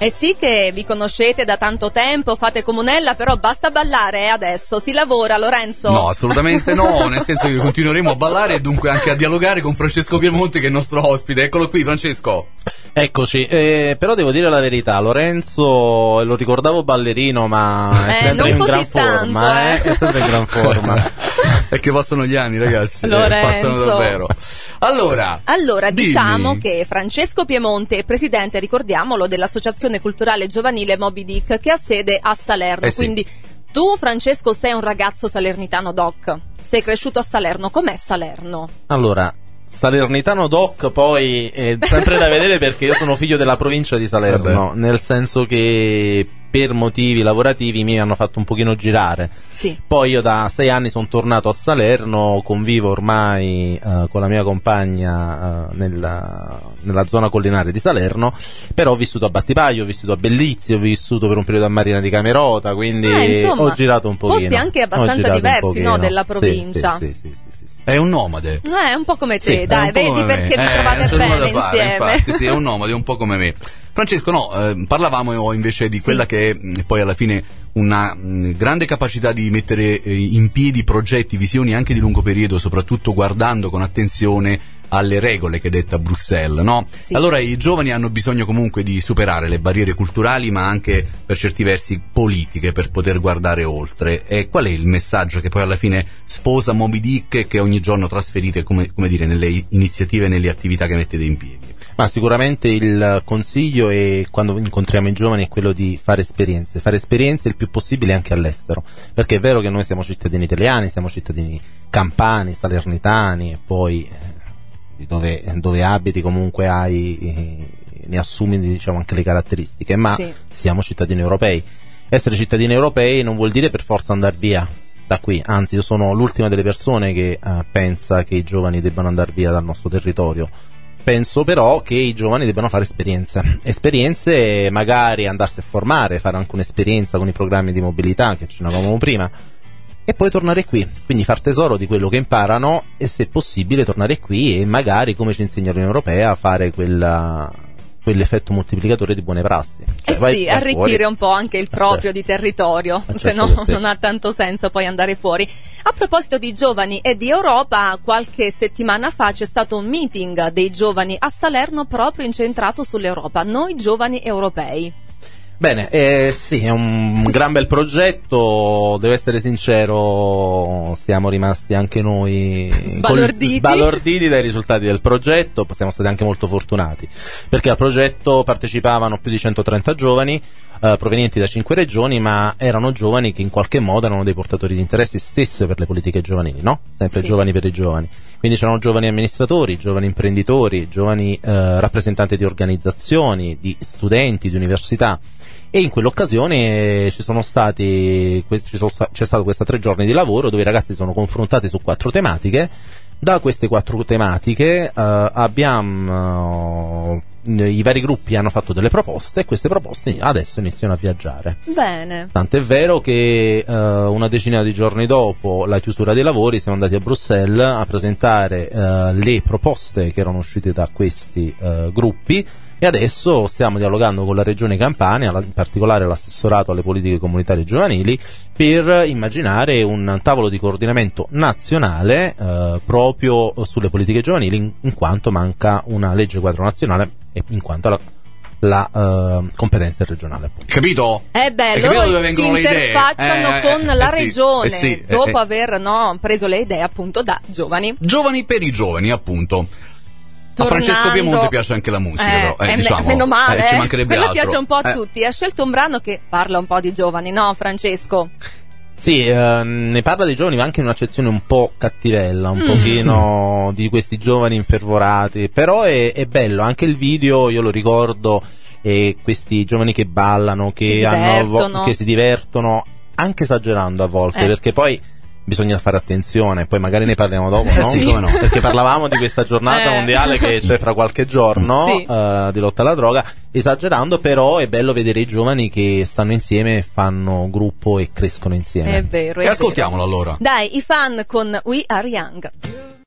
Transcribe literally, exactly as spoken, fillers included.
Eh sì che vi conoscete da tanto tempo, fate comunella, però basta ballare eh, adesso, si lavora, Lorenzo? No, assolutamente no, nel senso che continueremo a ballare e dunque anche a dialogare con Francesco Piemonte che è il nostro ospite. Eccolo qui, Francesco. Eccoci, eh, però devo dire la verità, Lorenzo lo ricordavo ballerino, ma è eh, sempre in gran tanto, forma, eh. eh? È sempre in gran forma. È che passano gli anni, ragazzi, Lorenzo. Eh, passano davvero. Allora, Allora, dimmi. diciamo che Francesco Piemonte è presidente, ricordiamolo, dell'Associazione Culturale Giovanile Moby Dick, che ha sede a Salerno. Eh sì. Quindi tu, Francesco, sei un ragazzo salernitano doc, sei cresciuto a Salerno. Com'è Salerno? Allora, salernitano doc poi è sempre da vedere perché io sono figlio della provincia di Salerno, Vabbè. nel senso che per motivi lavorativi mi hanno fatto un pochino girare. Sì. Poi io da sei anni sono tornato a Salerno, convivo ormai uh, con la mia compagna uh, nella, nella zona collinare di Salerno, però ho vissuto a Battipaglia, ho vissuto a Bellizzi, ho vissuto per un periodo a Marina di Camerota, quindi Eh, insomma, ho girato un pochino. posti anche Ho abbastanza girato un diversi, pochino. no, della provincia. Sì, sì, sì, sì, sì, sì. È un nomade. Eh, un po' come te, Sì, dai, è un po' vedi come perché me. vi Eh, trovate c'è nulla bene da fare, insieme. infatti, sì, è un nomade, un po' come me. Francesco, no, eh, parlavamo invece di Sì. quella che è mh, poi alla fine una mh, grande capacità di mettere eh, in piedi progetti, visioni anche di lungo periodo, soprattutto guardando con attenzione alle regole che detta Bruxelles, no? Sì. Allora i giovani hanno bisogno comunque di superare le barriere culturali, ma anche per certi versi politiche, per poter guardare oltre. E qual è il messaggio che poi alla fine sposa Moby Dick e che ogni giorno trasferite, come, come dire, nelle iniziative e nelle attività che mettete in piedi? Ma sicuramente il consiglio è, quando incontriamo i giovani, è quello di fare esperienze, fare esperienze il più possibile anche all'estero, perché è vero che noi siamo cittadini italiani, siamo cittadini campani, salernitani e poi eh, dove, dove abiti comunque hai, eh, ne assumi, diciamo, anche le caratteristiche, ma Sì. siamo cittadini europei. Essere cittadini europei non vuol dire per forza andare via da qui, anzi io sono l'ultima delle persone che eh, pensa che i giovani debbano andare via dal nostro territorio. Penso però che i giovani debbano fare esperienze, esperienze magari andarsi a formare, fare anche un'esperienza con i programmi di mobilità che accennavamo prima e poi tornare qui, quindi far tesoro di quello che imparano e se possibile tornare qui e magari, come ci insegna l'Unione Europea, a fare quella, quell'effetto moltiplicatore di buone prassi. Cioè, Eh vai- sì, vai arricchire fuori. un po' anche il proprio certo. di territorio, Eh, se certo no che sì. non ha tanto senso poi andare fuori. A proposito di giovani e di Europa, qualche settimana fa c'è stato un meeting dei giovani a Salerno proprio incentrato sull'Europa, noi giovani europei. Bene, eh, sì, è un gran bel progetto, devo essere sincero, siamo rimasti anche noi Sbalorditi. col- sbalorditi dai risultati del progetto, siamo stati anche molto fortunati, perché al progetto partecipavano più di centotrenta giovani, eh, provenienti da cinque regioni, ma erano giovani che in qualche modo erano dei portatori di interessi stesse per le politiche giovanili, no? Sempre Sì. giovani per i giovani. Quindi c'erano giovani amministratori, giovani imprenditori, giovani eh, rappresentanti di organizzazioni, di studenti, di università. E in quell'occasione ci sono stati, ci sono sta- c'è stato questa tre giorni di lavoro dove i ragazzi si sono confrontati su quattro tematiche. Da queste quattro tematiche eh, abbiamo eh, i vari gruppi hanno fatto delle proposte e queste proposte adesso iniziano a viaggiare. Bene. Tant'è vero che eh, una decina di giorni dopo la chiusura dei lavori siamo andati a Bruxelles a presentare eh, le proposte che erano uscite da questi eh, gruppi e adesso stiamo dialogando con la Regione Campania, in particolare l'assessorato alle politiche comunitarie giovanili, per immaginare un tavolo di coordinamento nazionale eh, proprio sulle politiche giovanili, in, in quanto manca una legge quadro nazionale e in quanto la la uh, competenza regionale. Capito? Eh beh, Hai capito loro dove si vengono le idee? interfacciano Eh, con eh, la eh, sì, regione eh, sì, eh, dopo eh. aver no, preso le idee appunto da giovani. Giovani per i giovani, appunto. Tornando- A Francesco Piemonte piace anche la musica, Eh, però, eh, eh, diciamo, meno male, eh, ci eh. mancherebbe Quella altro. piace un po' a Eh. tutti. Ha scelto un brano che parla un po' di giovani, no, Francesco? Sì, eh, ne parla dei giovani ma anche in un'accezione un po' cattivella, un Mm. pochino di questi giovani infervorati, però è, è bello, anche il video io lo ricordo, e questi giovani che ballano, che, Si hanno vo- divertono. che si divertono, anche esagerando a volte, Eh. perché poi bisogna fare attenzione, poi magari ne parliamo dopo, Eh no? sì, come no. Perché parlavamo di questa giornata Eh. mondiale che c'è fra qualche giorno, Sì. eh, di lotta alla droga, esagerando, però è bello vedere i giovani che stanno insieme, fanno gruppo e crescono insieme. È vero, è E vero. ascoltiamolo allora. Dai, i fan con We Are Young.